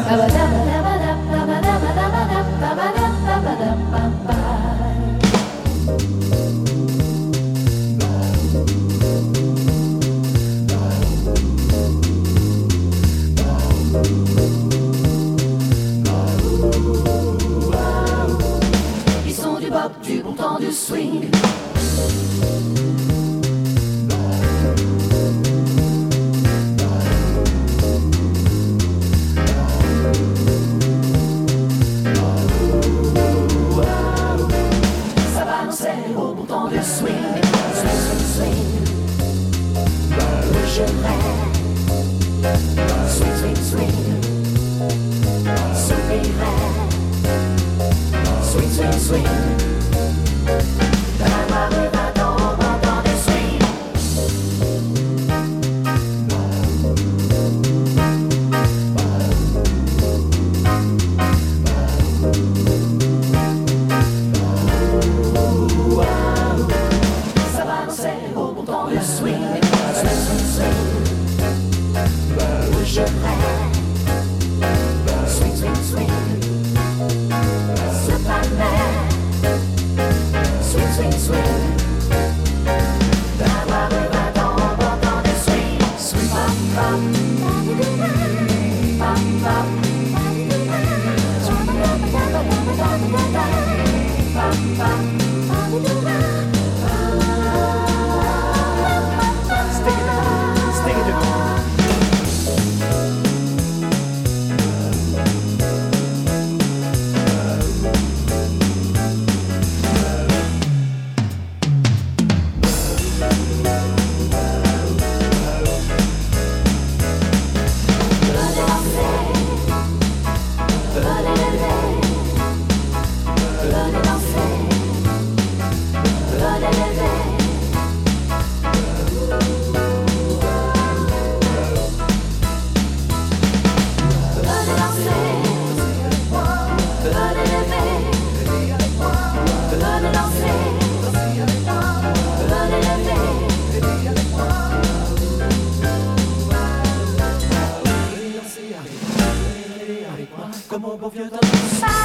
Ils sont du bop, du bon temps, du swing. Ça balançait au bon temps du swing. Swing, swing, swing. Le genet. Swing, swing, swing. Soupirait. Swing, swing, swing. Dans la rue va-t-on au bon temps du swing. Ça balançait au bon temps du swing. Swing, swing, swing. Le genet. Swing, swing, swing. Se palmait. Swing, swing, swing. Dans la rue va-t-on au bon temps du swing. Swing, pop, pop. Pop, pop. Pop, pop. Stick it to go. Comme au bon vieux temps.